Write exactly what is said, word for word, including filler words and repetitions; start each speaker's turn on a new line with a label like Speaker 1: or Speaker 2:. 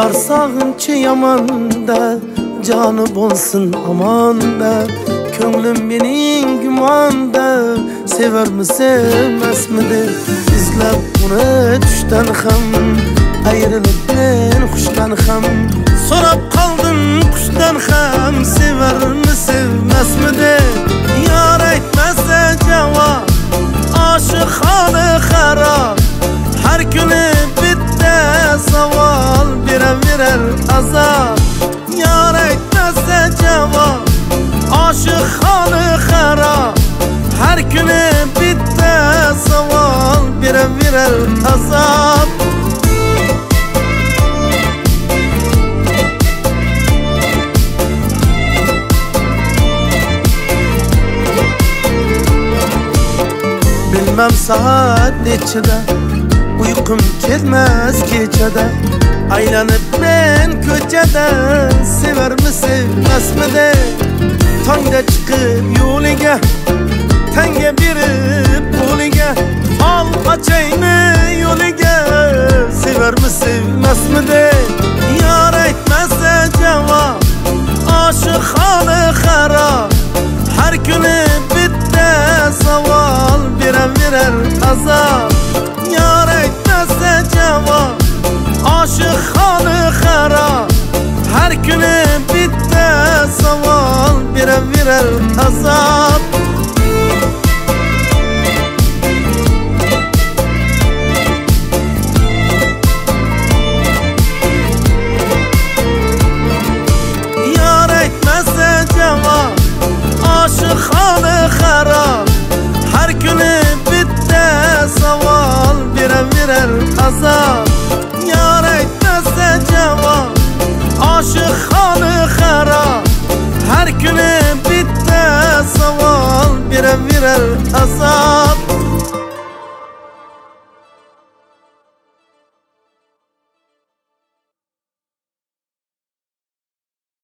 Speaker 1: Yar sağınçı yamanda, canı bolsun amanda. Könglim benim gümanda, sever mi sevmez midir? İzlep bunu düşten ham, ayrılıp men kuştan ham. Sorap kaldım kuştan ham, sever mi sevmez midir? Yar etmezse cevap, aşık halı harap. Her günü bitte saval, birer birer azap. Yar etmezse cevap, aşık halı harap. Her günü bitte saval, birer birer azap. Bilmem saat neçede, uykum kelmez gecede. Aylanıp ben köçede, sever mi sevmez mi de? Tangda çıkıp yoliga, tenge birip poliga. Al açayını yoliga, sever mi sevmez mi de? Yar etmezse cevap, aşık halı harap. Her günü bitte saval, birer birer azap. Yar etmezse cevap, aşık halı harap. Her günü bitte saval, birer birer azap. Yar etmezse cevap, aşık halı harap. Her günü bitte saval, birer birer azap. Yar etmezse cevap, aşık halı harap. Her günü bitte saval, birer birer azap.